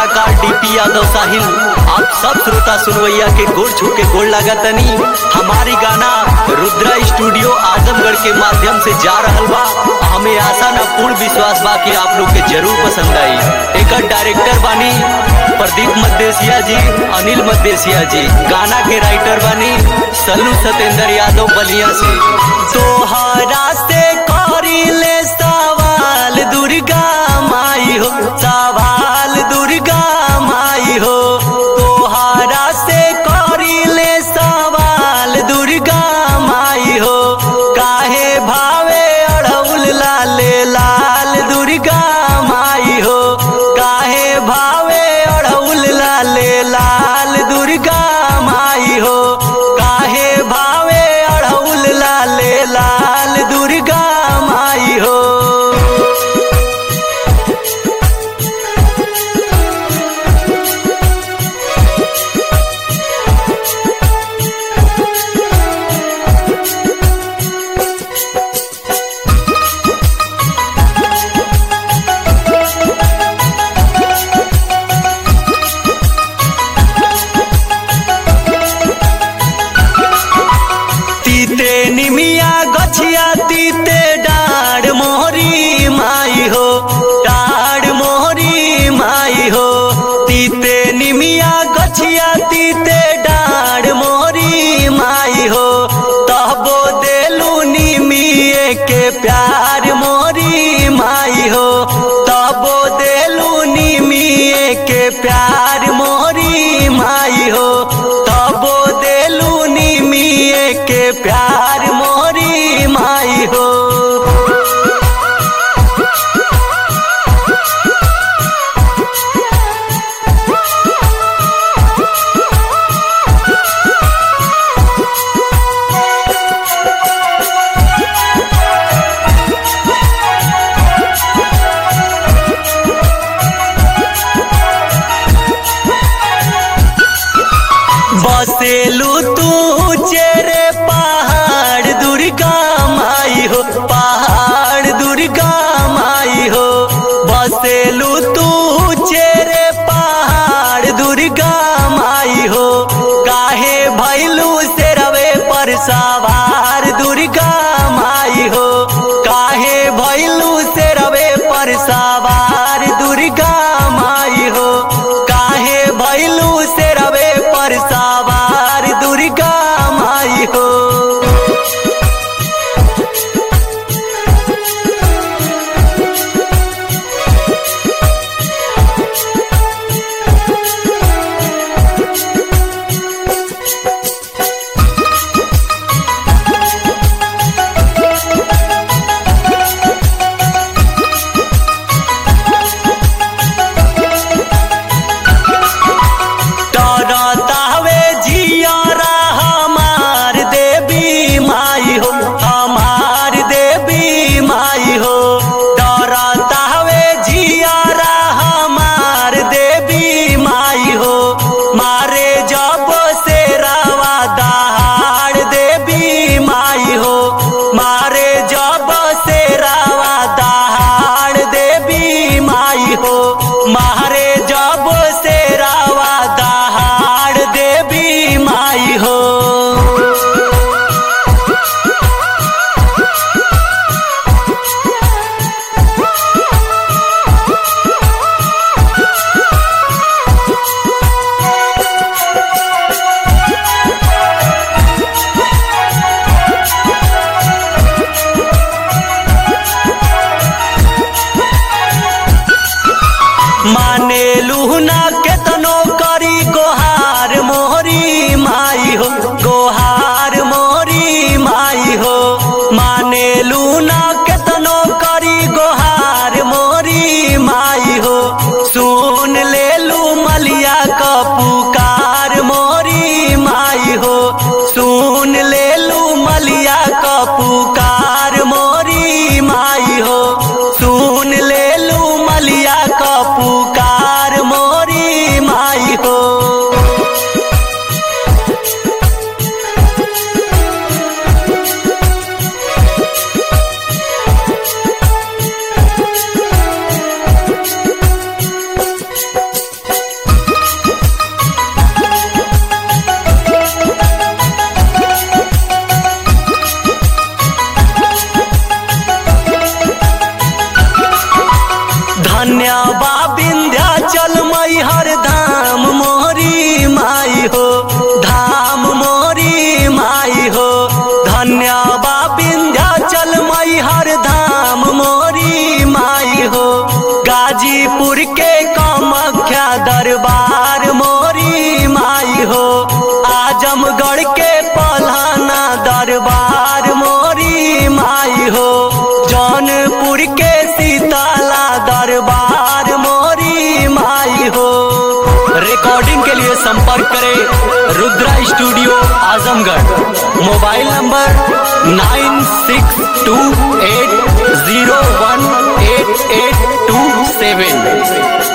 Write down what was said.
कलाकार डीपी यादव साहिल आप सब श्रोता सुनवैया के गोड़ छू के गोड़ लागतनी। हमारी गाना रुद्रा स्टूडियो आजमगढ़ के माध्यम से जा रहल बा। हमें आशा न पूर्ण विश्वास बा कि आप लोग के जरूर पसंद आई। एक डायरेक्टर बानी प्रदीप मद्देशिया जी, अनिल मद्देशिया जी। गाना के राइटर बानी सल्लू सतेंद्र यादव बलिया से। तोहरा से करी ले सवाल दुर्गा माई हो, सवाल दुर्गा माई हो। तोहरा से करी ले सवाल दुर्गा माई हो। काहे भावे अड़उल लाले लाल दुर्गा माई हो। काहे भावे अड़उल लाले लाल दुर्गा माई हो। काहे भावे अड़उल लाले लाल दुर्गा माई हो। तीते निमिया गछिया तीते डाढ़ मोहरी माई हो, डाढ़ मोहरी माई हो। तीते निमिया गछिया तीते डाढ़ मोहरी माई हो। तहबो देलू निमिये के प्यार मोरी माई हो। तहबो देलू निमिये के प्यार मोरी माई हो। तबो देलू निमिये के प्यार मोरी माई हो। बसेलू तू चेरे पहाड़ के सीताला दरबार मोरी माई हो। रिकॉर्डिंग के लिए संपर्क करें Rudra studio Azamgarh. Mobile number 9628018827।